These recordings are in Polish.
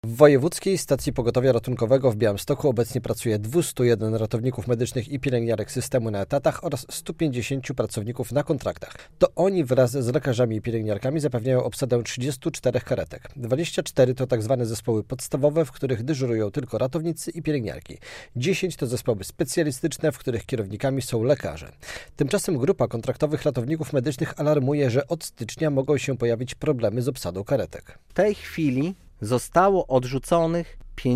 W Wojewódzkiej Stacji Pogotowia Ratunkowego w Białymstoku obecnie pracuje 201 ratowników medycznych i pielęgniarek systemu na etatach oraz 150 pracowników na kontraktach. To oni wraz z lekarzami i pielęgniarkami zapewniają obsadę 34 karetek. 24 to tzw. zespoły podstawowe, w których dyżurują tylko ratownicy i pielęgniarki. 10 to zespoły specjalistyczne, w których kierownikami są lekarze. Tymczasem grupa kontraktowych ratowników medycznych alarmuje, że od stycznia mogą się pojawić problemy z obsadą karetek. W tej chwili zostało odrzuconych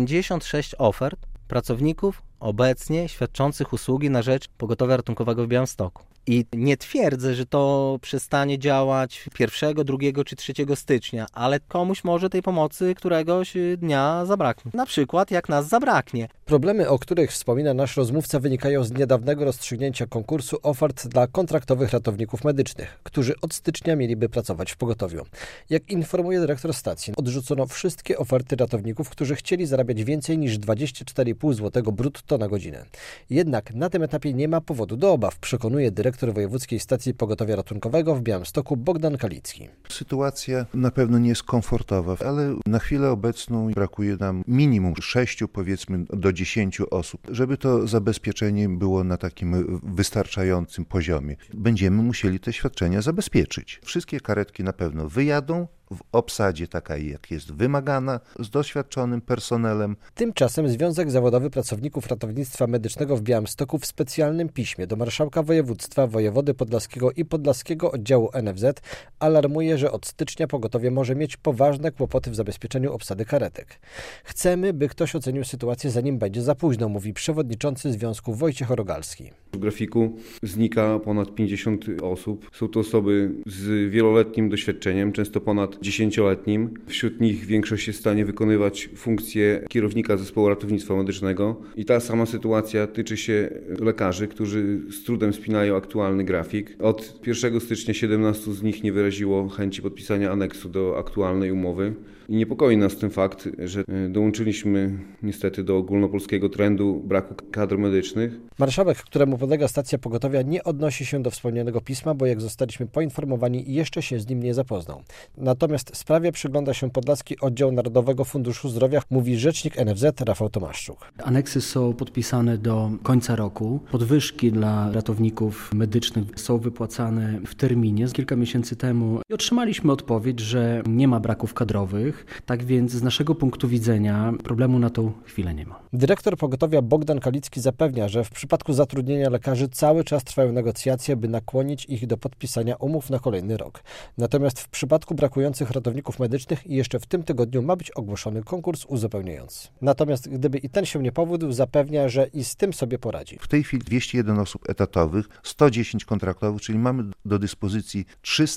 56 ofert pracowników obecnie świadczących usługi na rzecz pogotowia ratunkowego w Białymstoku. I nie twierdzę, że to przestanie działać 1, 2 czy 3 stycznia, ale komuś może tej pomocy któregoś dnia zabraknie. Na przykład jak nas zabraknie. Problemy, o których wspomina nasz rozmówca, wynikają z niedawnego rozstrzygnięcia konkursu ofert dla kontraktowych ratowników medycznych, którzy od stycznia mieliby pracować w pogotowiu. Jak informuje dyrektor stacji, odrzucono wszystkie oferty ratowników, którzy chcieli zarabiać więcej niż 24,5 zł brutto na godzinę. Jednak na tym etapie nie ma powodu do obaw, przekonuje dyrektor Wojewódzkiej Stacji Pogotowia Ratunkowego w Białymstoku Bogdan Kalicki. Sytuacja na pewno nie jest komfortowa, ale na chwilę obecną brakuje nam minimum 6, powiedzmy do 10 osób, żeby to zabezpieczenie było na takim wystarczającym poziomie. Będziemy musieli te świadczenia zabezpieczyć. Wszystkie karetki na pewno wyjadą w obsadzie takiej, jak jest wymagana, z doświadczonym personelem. Tymczasem Związek Zawodowy Pracowników Ratownictwa Medycznego w Białymstoku w specjalnym piśmie do marszałka województwa, wojewody podlaskiego i podlaskiego oddziału NFZ alarmuje, że od stycznia pogotowie może mieć poważne kłopoty w zabezpieczeniu obsady karetek. Chcemy, by ktoś ocenił sytuację, zanim będzie za późno, mówi przewodniczący związku Wojciech Rogalski. W grafiku znika ponad 50 osób. Są to osoby z wieloletnim doświadczeniem, często ponad 10-letnim. Wśród nich większość jest w stanie wykonywać funkcję kierownika zespołu ratownictwa medycznego. I ta sama sytuacja tyczy się lekarzy, którzy z trudem spinają aktualny grafik. Od 1 stycznia 17 z nich nie wyraziło chęci podpisania aneksu do aktualnej umowy. I niepokoi nas ten fakt, że dołączyliśmy niestety do ogólnopolskiego trendu braku kadr medycznych. Marszałek, któremu podlega stacja pogotowia, nie odnosi się do wspomnianego pisma, bo jak zostaliśmy poinformowani, jeszcze się z nim nie zapoznał. Natomiast sprawie przygląda się Podlaski Oddział Narodowego Funduszu Zdrowia, mówi rzecznik NFZ Rafał Tomaszczuk. Aneksy są podpisane do końca roku. Podwyżki dla ratowników medycznych są wypłacane w terminie. Kilka miesięcy temu otrzymaliśmy odpowiedź, że nie ma braków kadrowych. Tak więc z naszego punktu widzenia problemu na tą chwilę nie ma. Dyrektor pogotowia Bogdan Kalicki zapewnia, że w przypadku zatrudnienia lekarzy cały czas trwają negocjacje, by nakłonić ich do podpisania umów na kolejny rok. Natomiast w przypadku brakujących ratowników medycznych jeszcze w tym tygodniu ma być ogłoszony konkurs uzupełniający. Natomiast gdyby i ten się nie powiódł, zapewnia, że i z tym sobie poradzi. W tej chwili 201 osób etatowych, 110 kontraktowych, czyli mamy do dyspozycji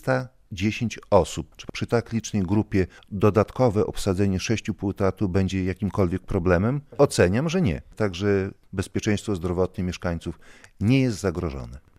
310 osób. Czy przy tak licznej grupie dodatkowe obsadzenie 6,5 etatu będzie jakimkolwiek problemem? Oceniam, że nie. Także bezpieczeństwo zdrowotne mieszkańców nie jest zagrożone.